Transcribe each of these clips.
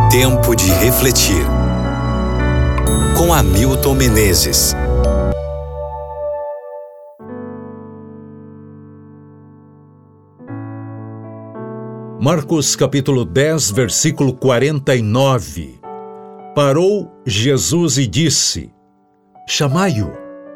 Tempo de refletir. Com Hamilton Menezes. Marcos capítulo 10, versículo 49. Parou Jesus e disse: chamai-o.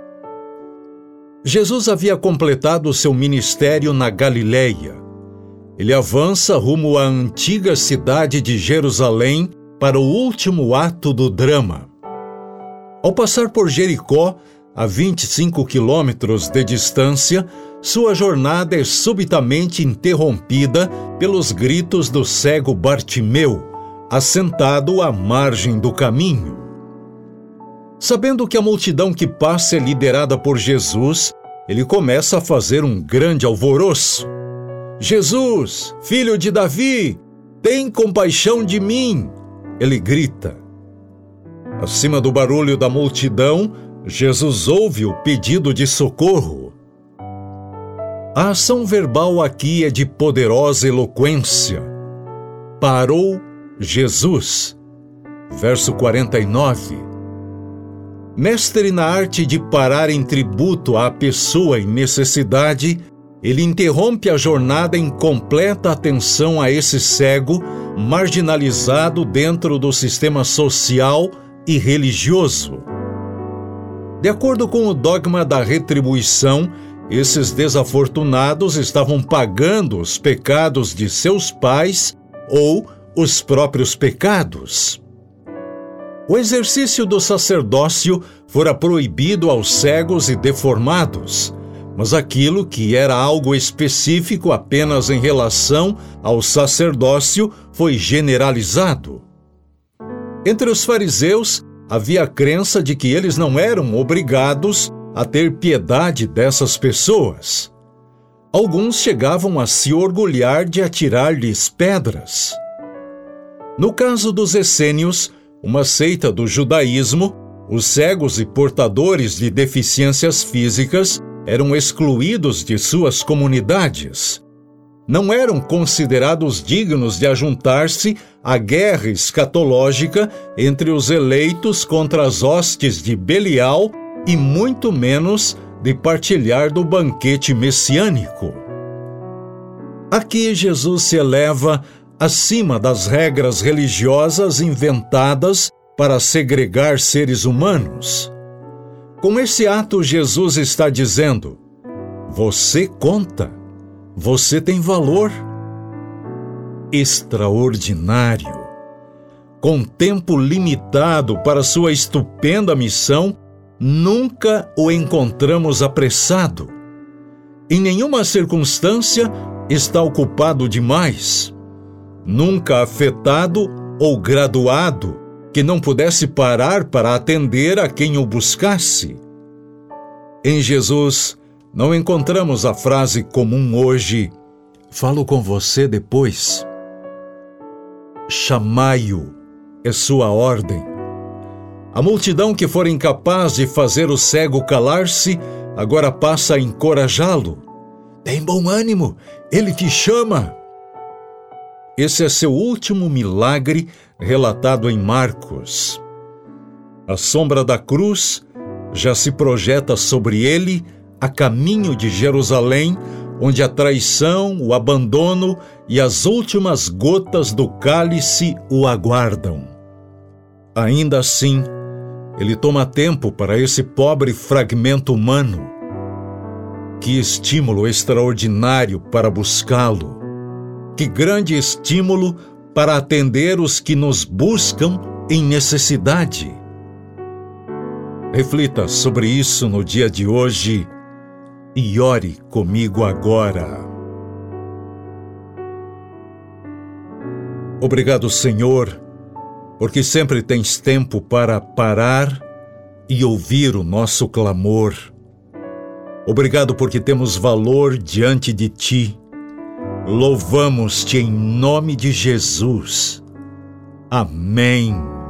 Jesus havia completado seu ministério na Galileia. Ele avança rumo à antiga cidade de Jerusalém para o último ato do drama. Ao passar por Jericó, a 25 quilômetros de distância, sua jornada é subitamente interrompida pelos gritos do cego Bartimeu, assentado à margem do caminho. Sabendo que a multidão que passa é liderada por Jesus, ele começa a fazer um grande alvoroço. Jesus, filho de Davi, tem compaixão de mim! Ele grita. Acima do barulho da multidão, Jesus ouve o pedido de socorro. A ação verbal aqui é de poderosa eloquência. Parou Jesus. Verso 49. Mestre na arte de parar em tributo à pessoa em necessidade, ele interrompe a jornada em completa atenção a esse cego, marginalizado dentro do sistema social e religioso. De acordo com o dogma da retribuição, esses desafortunados estavam pagando os pecados de seus pais ou os próprios pecados. O exercício do sacerdócio fora proibido aos cegos e deformados, mas aquilo que era algo específico apenas em relação ao sacerdócio foi generalizado. Entre os fariseus, havia a crença de que eles não eram obrigados a ter piedade dessas pessoas. Alguns chegavam a se orgulhar de atirar-lhes pedras. No caso dos essênios, uma seita do judaísmo, os cegos e portadores de deficiências físicas eram excluídos de suas comunidades. Não eram considerados dignos de ajuntar-se à guerra escatológica entre os eleitos contra as hostes de Belial e muito menos de partilhar do banquete messiânico. Aqui Jesus se eleva acima das regras religiosas inventadas para segregar seres humanos. Com esse ato, Jesus está dizendo: você conta, você tem valor. Extraordinário. Com tempo limitado para sua estupenda missão, nunca o encontramos apressado. Em nenhuma circunstância está ocupado demais. Nunca afetado ou graduado, que não pudesse parar para atender a quem o buscasse. Em Jesus, não encontramos a frase comum hoje: falo com você depois. Chamai-o é sua ordem. A multidão que for incapaz de fazer o cego calar-se, agora passa a encorajá-lo. Tem bom ânimo, ele te chama. Esse é seu último milagre relatado em Marcos. A sombra da cruz já se projeta sobre ele a caminho de Jerusalém, onde a traição, o abandono e as últimas gotas do cálice o aguardam. Ainda assim, ele toma tempo para esse pobre fragmento humano. Que estímulo extraordinário para buscá-lo! Que grande estímulo para atender os que nos buscam em necessidade! Reflita sobre isso no dia de hoje e ore comigo agora. Obrigado, Senhor, porque sempre tens tempo para parar e ouvir o nosso clamor. Obrigado porque temos valor diante de Ti. Louvamos-te em nome de Jesus. Amém.